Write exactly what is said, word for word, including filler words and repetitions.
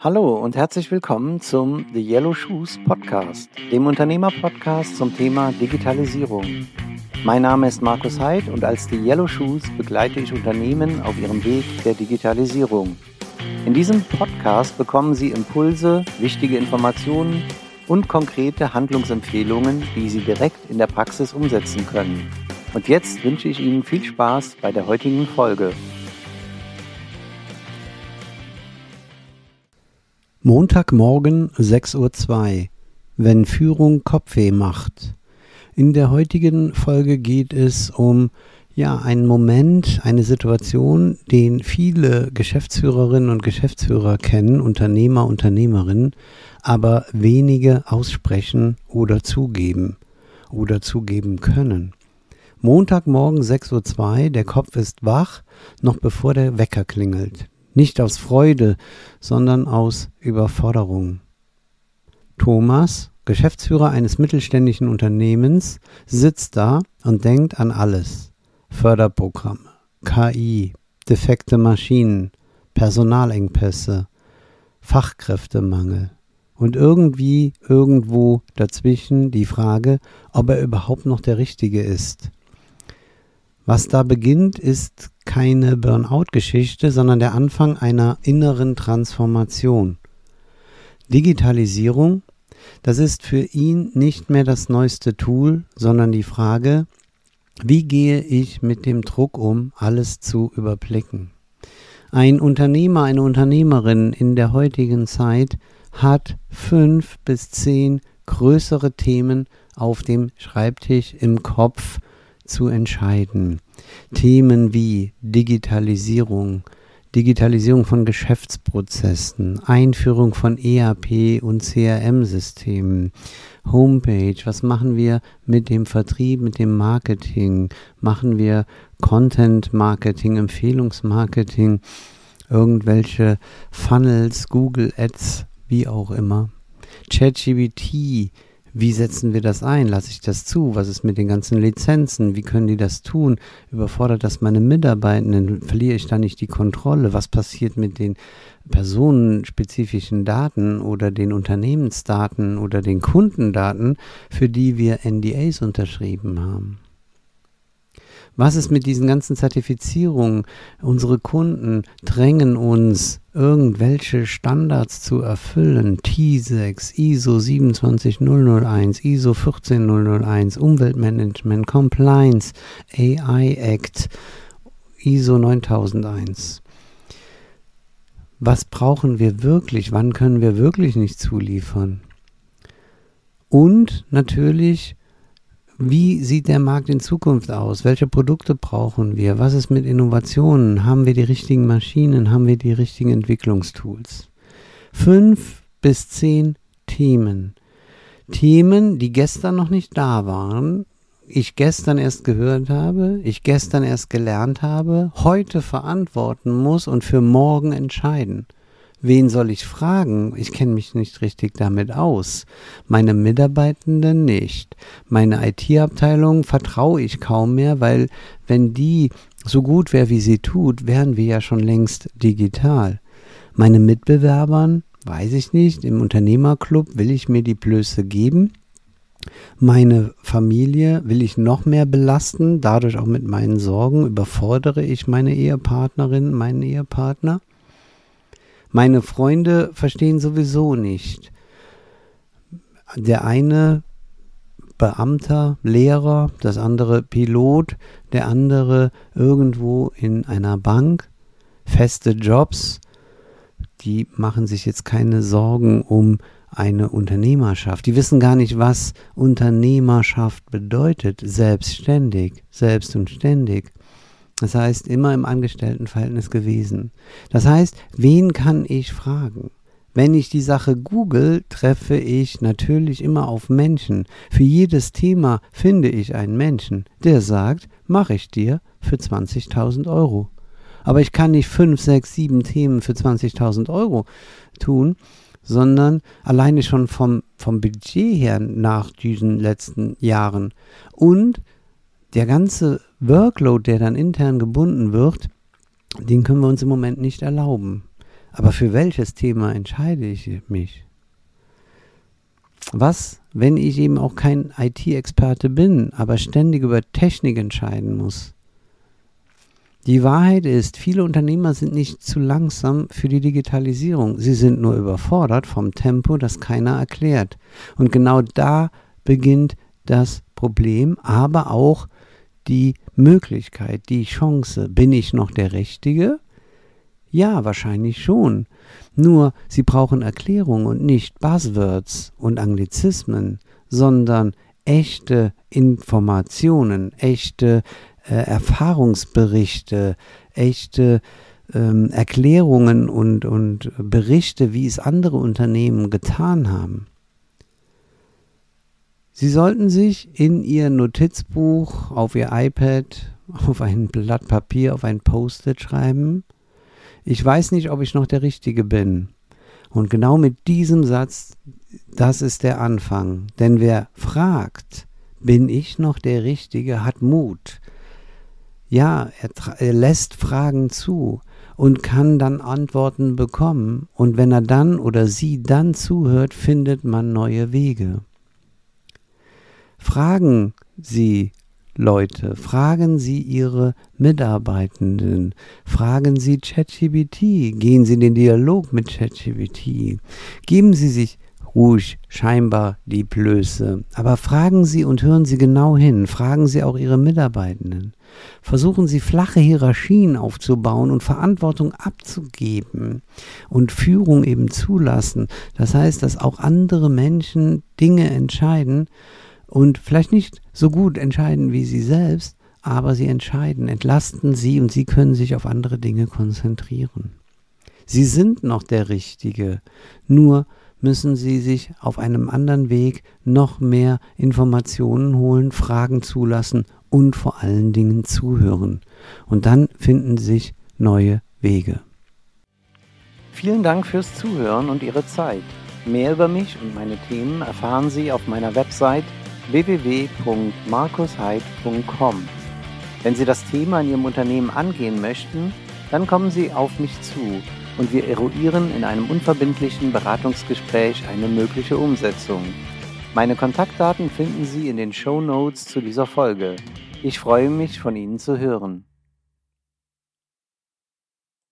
Hallo und herzlich willkommen zum The Yellow Shoes Podcast, dem Unternehmer-Podcast zum Thema Digitalisierung. Mein Name ist Markus Heid und als The Yellow Shoes begleite ich Unternehmen auf ihrem Weg der Digitalisierung. In diesem Podcast bekommen Sie Impulse, wichtige Informationen und konkrete Handlungsempfehlungen, die Sie direkt in der Praxis umsetzen können. Und jetzt wünsche ich Ihnen viel Spaß bei der heutigen Folge. Montagmorgen sechs Uhr zwei. Wenn Führung Kopfweh macht. In der heutigen Folge geht es um ja einen Moment, eine Situation, den viele Geschäftsführerinnen und Geschäftsführer kennen, Unternehmer, Unternehmerinnen, aber wenige aussprechen oder zugeben oder zugeben können. Montagmorgen sechs Uhr zwei, der Kopf ist wach, noch bevor der Wecker klingelt. Nicht aus Freude, sondern aus Überforderung. Thomas, Geschäftsführer eines mittelständischen Unternehmens, sitzt da und denkt an alles. Förderprogramme, K I, defekte Maschinen, Personalengpässe, Fachkräftemangel und irgendwie, irgendwo dazwischen die Frage, ob er überhaupt noch der Richtige ist. Was da beginnt, ist keine Burnout-Geschichte, sondern der Anfang einer inneren Transformation. Digitalisierung, das ist für ihn nicht mehr das neueste Tool, sondern die Frage, wie gehe ich mit dem Druck um, alles zu überblicken? Ein Unternehmer, eine Unternehmerin in der heutigen Zeit hat fünf bis zehn größere Themen auf dem Schreibtisch im Kopf zu entscheiden. Themen wie Digitalisierung, Digitalisierung von Geschäftsprozessen, Einführung von E R P und C R M-Systemen, Homepage, was machen wir mit dem Vertrieb, mit dem Marketing, machen wir Content-Marketing, Empfehlungsmarketing, irgendwelche Funnels, Google Ads, wie auch immer, ChatGPT. Wie setzen wir das ein? Lasse ich das zu? Was ist mit den ganzen Lizenzen? Wie können die das tun? Überfordert das meine Mitarbeitenden? Verliere ich da nicht die Kontrolle? Was passiert mit den personenspezifischen Daten oder den Unternehmensdaten oder den Kundendaten, für die wir N D As unterschrieben haben? Was ist mit diesen ganzen Zertifizierungen? Unsere Kunden drängen uns, irgendwelche Standards zu erfüllen. T sechs, I S O sieben zwei null null eins, I S O ein vier null null eins, Umweltmanagement, Compliance, A I Act, I S O neuntausend Was brauchen wir wirklich? Wann können wir wirklich nicht zuliefern? Und natürlich, wie sieht der Markt in Zukunft aus? Welche Produkte brauchen wir? Was ist mit Innovationen? Haben wir die richtigen Maschinen? Haben wir die richtigen Entwicklungstools? Fünf bis zehn Themen. Themen, die gestern noch nicht da waren, ich gestern erst gehört habe, ich gestern erst gelernt habe, heute verantworten muss und für morgen entscheiden. Wen soll ich fragen? Ich kenne mich nicht richtig damit aus. Meine Mitarbeitenden nicht. Meine I T-Abteilung vertraue ich kaum mehr, weil wenn die so gut wäre, wie sie tut, wären wir ja schon längst digital. Meine Mitbewerbern, weiß ich nicht, im Unternehmerclub will ich mir die Blöße geben. Meine Familie will ich noch mehr belasten, dadurch auch mit meinen Sorgen überfordere ich meine Ehepartnerin, meinen Ehepartner. Meine Freunde verstehen sowieso nicht. Der eine Beamter, Lehrer, das andere Pilot, der andere irgendwo in einer Bank, feste Jobs, die machen sich jetzt keine Sorgen um eine Unternehmerschaft. Die wissen gar nicht, was Unternehmerschaft bedeutet. Selbstständig, selbst und ständig. Das heißt, immer im Angestelltenverhältnis gewesen. Das heißt, wen kann ich fragen? Wenn ich die Sache google, treffe ich natürlich immer auf Menschen. Für jedes Thema finde ich einen Menschen, der sagt, mache ich dir für zwanzigtausend Euro. Aber ich kann nicht fünf, sechs, sieben Themen für zwanzigtausend Euro tun, sondern alleine schon vom, vom Budget her nach diesen letzten Jahren und der ganze Workload, der dann intern gebunden wird, den können wir uns im Moment nicht erlauben. Aber für welches Thema entscheide ich mich? Was, wenn ich eben auch kein I T-Experte bin, aber ständig über Technik entscheiden muss? Die Wahrheit ist, viele Unternehmer sind nicht zu langsam für die Digitalisierung. Sie sind nur überfordert vom Tempo, das keiner erklärt. Und genau da beginnt das Problem, aber auch die Möglichkeit, die Chance. Bin ich noch der Richtige? Ja, wahrscheinlich schon. Nur, sie brauchen Erklärung und nicht Buzzwords und Anglizismen, sondern echte Informationen, echte äh, Erfahrungsberichte, echte ähm, Erklärungen und, und Berichte, wie es andere Unternehmen getan haben. Sie sollten sich in Ihr Notizbuch, auf Ihr iPad, auf ein Blatt Papier, auf ein Post-it schreiben: Ich weiß nicht, ob ich noch der Richtige bin. Und genau mit diesem Satz, das ist der Anfang. Denn wer fragt, bin ich noch der Richtige, hat Mut. Ja, er, er lässt Fragen zu und kann dann Antworten bekommen. Und wenn er dann oder sie dann zuhört, findet man neue Wege. Fragen Sie Leute, fragen Sie Ihre Mitarbeitenden, fragen Sie ChatGPT, gehen Sie in den Dialog mit ChatGPT, geben Sie sich ruhig scheinbar die Blöße, aber fragen Sie und hören Sie genau hin, fragen Sie auch Ihre Mitarbeitenden. Versuchen Sie flache Hierarchien aufzubauen und Verantwortung abzugeben und Führung eben zulassen. Das heißt, dass auch andere Menschen Dinge entscheiden, und vielleicht nicht so gut entscheiden wie Sie selbst, aber Sie entscheiden, entlasten Sie und Sie können sich auf andere Dinge konzentrieren. Sie sind noch der Richtige, nur müssen Sie sich auf einem anderen Weg noch mehr Informationen holen, Fragen zulassen und vor allen Dingen zuhören. Und dann finden sich neue Wege. Vielen Dank fürs Zuhören und Ihre Zeit. Mehr über mich und meine Themen erfahren Sie auf meiner Website w w w punkt markus heid punkt com. Wenn Sie das Thema in Ihrem Unternehmen angehen möchten, dann kommen Sie auf mich zu und wir eruieren in einem unverbindlichen Beratungsgespräch eine mögliche Umsetzung. Meine Kontaktdaten finden Sie in den Shownotes zu dieser Folge. Ich freue mich, von Ihnen zu hören.